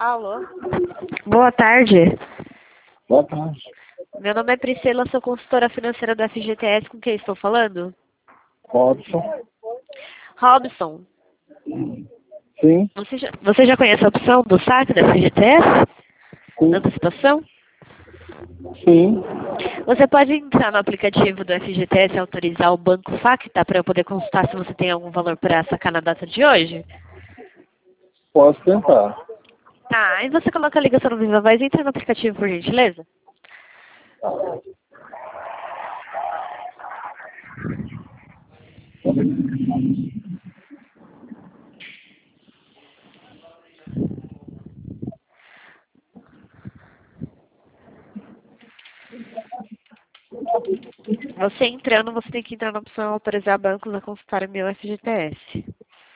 Alô? Boa tarde. Boa tarde. Meu nome é Priscila, sou consultora financeira da FGTS. Com quem estou falando? Robson. Robson, Sim, você já conhece a opção do saque da FGTS? Da antecipação? sim. Você pode entrar no aplicativo do FGTS e autorizar o Banco Facta para eu poder consultar se você tem algum valor para sacar na data de hoje? Posso tentar. Tá, aí você coloca a ligação no Viva Voz e entra no aplicativo, por gentileza. Você entrando, você tem que entrar na opção autorizar bancos a consultar o meu FGTS.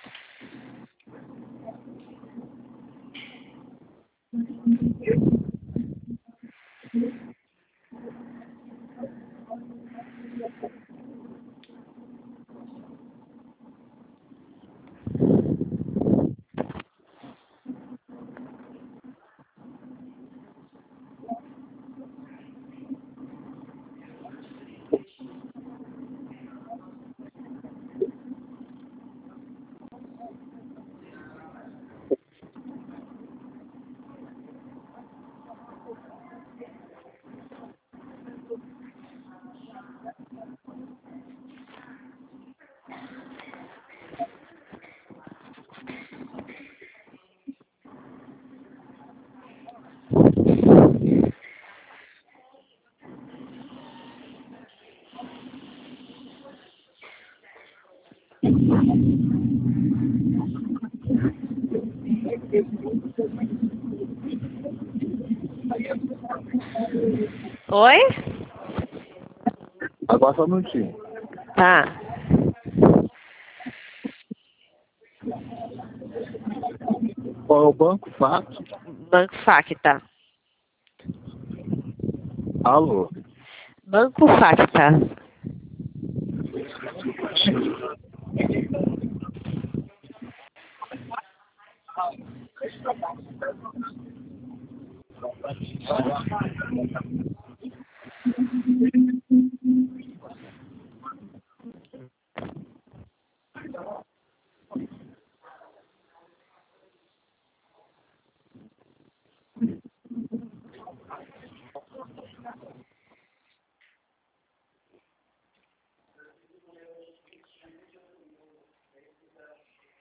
Oi? Agora só um minutinho. Tá. Qual é o banco? Fato? Banco Facta. Alô? Banco Facta.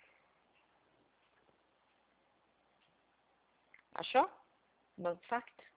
Achou? Banco Facta?